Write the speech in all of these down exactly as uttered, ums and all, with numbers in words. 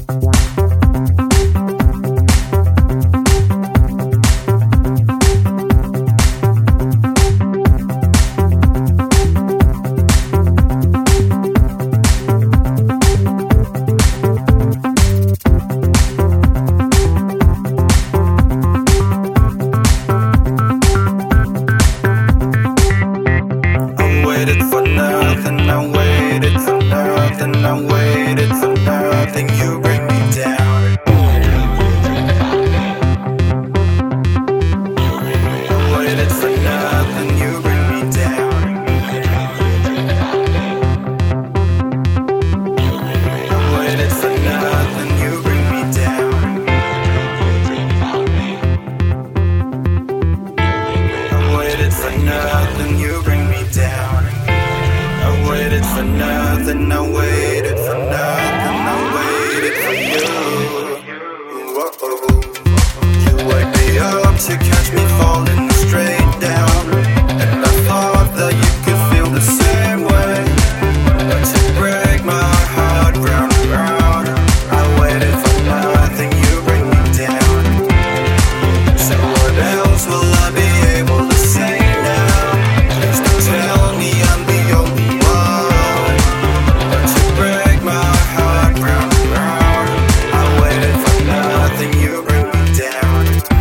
nothing, I waited for nothing, I waited for you. Whoa. You wake me up to catch me falling straight down, and I thought that you could feel the same way, but to break my heart round and round, I waited for nothing, you bring me down. So what else will I be able to say now? Please don't tell me I'm the only one, but to break my heart round and round, I waited for nothing, you bring me down.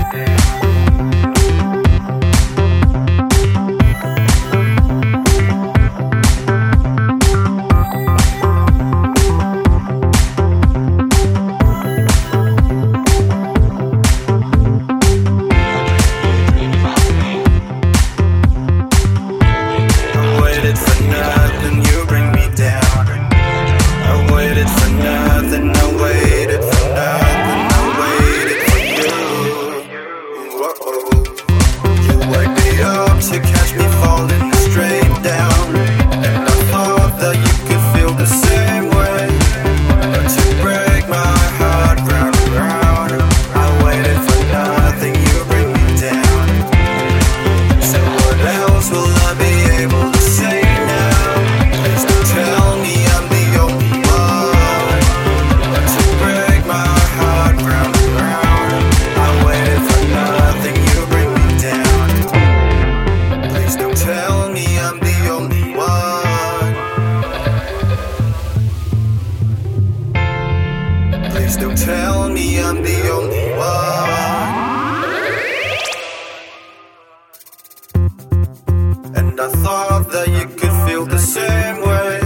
I waited for nothing, you bring me down. I waited for nothing, I waited for nothing, I waited for you. Whoa. You wake me up to catch me falling straight down, and I thought that you could feel the same way, but to break my heart round and round, I waited for nothing, you bring me down. So what else will I be able to say now? Please don't tell me I'm the only one, but to break my heart round and round, I waited for nothing, you bring me down. Please don't tell me I'm the only one. Please don't tell me I'm the only one. And I thought that you could feel the same way,